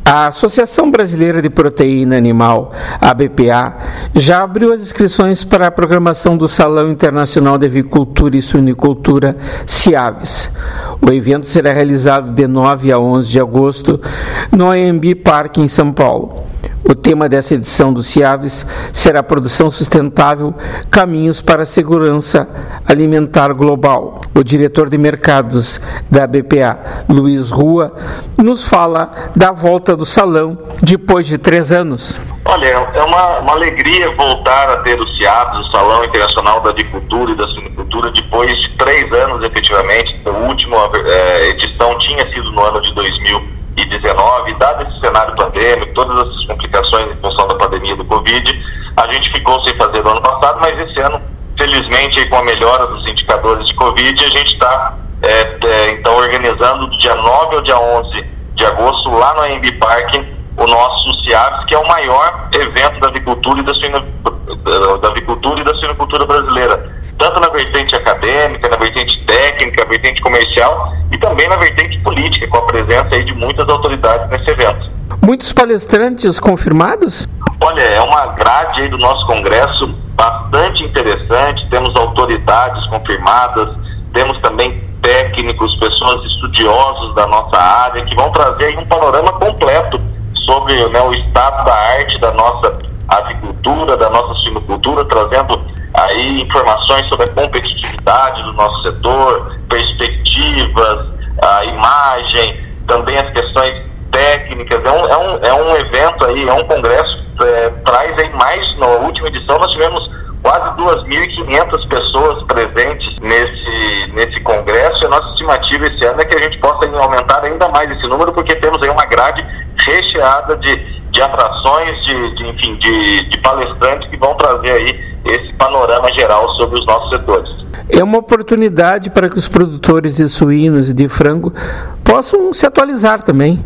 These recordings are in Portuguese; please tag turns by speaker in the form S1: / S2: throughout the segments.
S1: A Associação Brasileira de Proteína Animal, ABPA, já abriu as inscrições para a programação do Salão Internacional de Avicultura e Suinicultura, CIAVES. O evento será realizado de 9 a 11 de agosto no AMB Park, em São Paulo. O tema dessa edição do CIAVES será Produção Sustentável, Caminhos para a Segurança Alimentar Global. O diretor de mercados da BPA, Luiz Rua, nos fala da volta do salão depois de 3 anos.
S2: Olha, é uma alegria voltar a ter o CIAVES, o Salão Internacional da Avicultura e da Suinicultura, depois de 3 anos, efetivamente. A última edição tinha sido no ano de 2019, dado esse cenário pandêmico, todas essas complicações em função da pandemia do Covid, a gente ficou sem fazer no ano passado, mas esse ano, felizmente, com a melhora dos indicadores de Covid, a gente está então organizando do dia 9 ao dia 11 de agosto, lá no AMB Park, o nosso CIAVES, que é o maior evento da avicultura e da suinicultura brasileira, tanto na vertente acadêmica, na vertente técnica, na vertente comercial e também na vertente política, com a presença aí de muitas autoridades nesse evento.
S1: Muitos palestrantes confirmados?
S2: Olha, é uma grade aí do nosso congresso bastante interessante, temos autoridades confirmadas, temos também técnicos, pessoas estudiosos da nossa área, que vão trazer aí um panorama completo sobre o estado da arte da nossa avicultura, da nossa suinicultura, trazendo aí informações sobre a competitividade do nosso setor, perspectivas, a imagem, também as questões técnicas. É um evento aí, é um congresso, traz aí mais, na última edição nós tivemos quase 2.500 pessoas presentes nesse congresso, e a nossa estimativa esse ano é que a gente possa aumentar ainda mais esse número, porque temos aí uma grade recheada de atrações, de palestrantes que vão trazer aí esse panorama geral sobre os nossos setores.
S1: É uma oportunidade para que os produtores de suínos e de frango possam se atualizar também.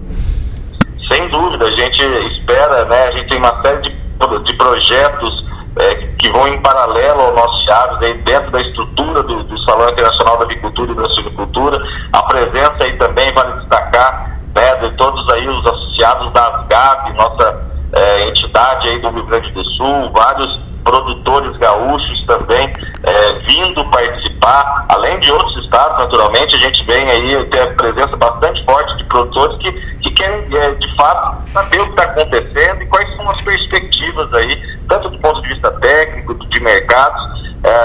S2: Sem dúvida, a gente espera, a gente tem uma série de projetos que vão em paralelo ao nosso CIAVES, aí dentro da estrutura do Salão Internacional da Avicultura e da Suinicultura. A presença aí também, vale destacar, de todos aí os associados da ASGAB, nossa entidade aí do Rio Grande do Sul, vários produtores gaúchos também vindo participar, além de outros estados, naturalmente. A gente vem aí ter a presença bastante forte de produtores que querem, de fato, saber o que está acontecendo e quais são as perspectivas aí, tanto do ponto de vista técnico, de mercados,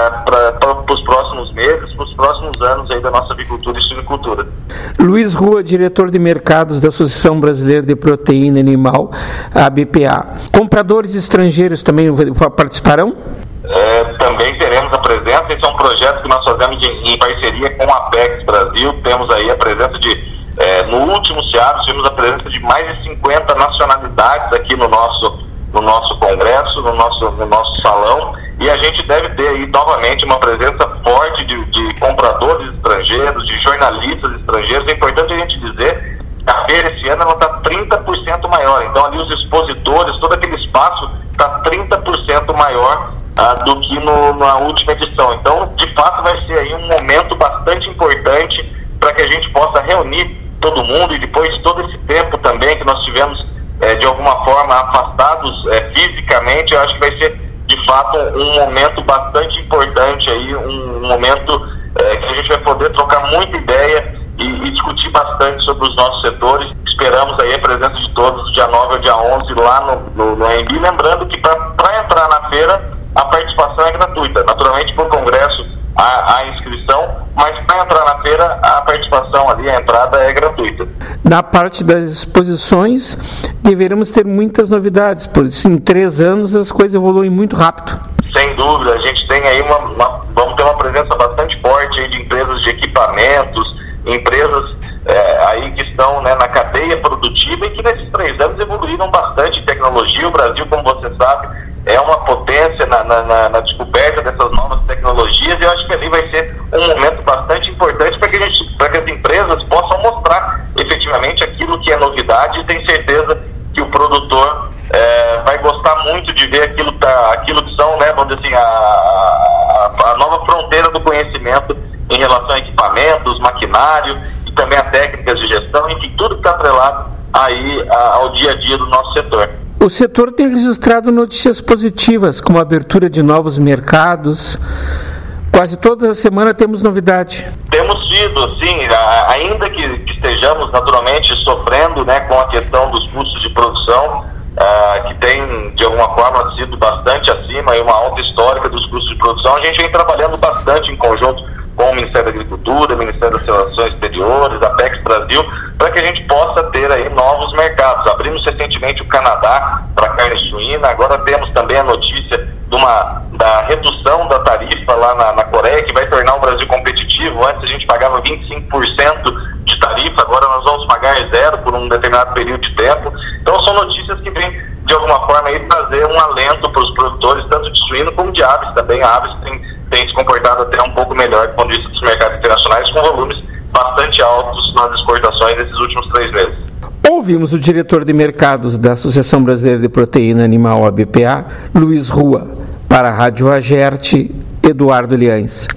S2: para os próximos meses, para os próximos anos aí da nossa avicultura e suinicultura.
S1: Luiz Rua, diretor de mercados da Associação Brasileira de Proteína Animal, ABPA. Compradores estrangeiros também participarão?
S2: Também teremos a presença. Esse é um projeto que nós fazemos em parceria com a Apex Brasil. Temos aí a presença no último CIAVES, tivemos a presença de mais de 50 nacionalidades aqui no nosso congresso, no nosso salão, e a gente deve ter aí novamente uma presença forte de compradores estrangeiros, de jornalistas estrangeiros. É importante a gente dizer que a feira esse ano está 30% maior, então ali os expositores, todo aquele espaço está 30% maior do que na última edição. Então, de fato, vai ser aí um momento bastante importante para que a gente possa reunir todo mundo, e depois de todo esse tempo também que nós tivemos de alguma forma afastados fisicamente, eu acho que vai ser de fato um momento bastante importante aí, um momento que a gente vai poder trocar muita ideia e discutir bastante sobre os nossos setores. Esperamos aí a presença de todos do dia 9 ao dia 11 lá no AMB, lembrando que para entrar na feira a participação é gratuita. Naturalmente, por congresso a inscrição, mas para entrar na feira a participação ali, a entrada é gratuita.
S1: Na parte das exposições, deveremos ter muitas novidades, por isso em 3 anos as coisas evoluem muito rápido.
S2: Sem dúvida, a gente tem aí vamos ter uma presença bastante forte aí de empresas de equipamentos, empresas aí que estão na cadeia produtiva e que nesses 3 anos evoluíram bastante em tecnologia. O Brasil, como você sabe, é uma potência na descoberta dessas novas tecnologias, e eu acho que ali vai ser um momento bastante importante para que as empresas possam mostrar efetivamente aquilo que é novidade, e tenho certeza que o produtor vai gostar muito de ver aquilo que são, vamos dizer assim, a nova fronteira do conhecimento em relação a equipamentos, maquinário e também a técnicas de gestão, enfim, tudo que está atrelado aí ao dia a dia do nosso setor.
S1: O setor tem registrado notícias positivas, como a abertura de novos mercados. Quase toda semana temos novidade.
S2: Temos tido, sim, ainda que estejamos naturalmente sofrendo, né, com a questão dos custos de produção, que tem de alguma forma sido bastante acima e uma alta histórica dos custos de produção. A gente vem trabalhando bastante em conjunto com o Ministério da Agricultura, o Ministério das Relações Exteriores, a Apex Brasil, para que a gente possa ter aí novos mercados. Abrimos recentemente o Canadá para carne suína, agora temos também a notícia da redução da tarifa lá na Coreia, que vai tornar o Brasil competitivo. Antes a gente pagava 25% de tarifa, agora nós vamos pagar 0% por um determinado período de tempo. Então são notícias que vêm, de alguma forma, aí, trazer um alento para os produtores, tanto de suíno como de aves também. A aves tem se comportado até um pouco melhor do ponto de vista dos mercados internacionais, com volumes bastante altos nas exportações nesses últimos 3 meses.
S1: Ouvimos o diretor de mercados da Associação Brasileira de Proteína Animal, ABPA, Luiz Rua. Para a Rádio Agerte, Eduardo Liães.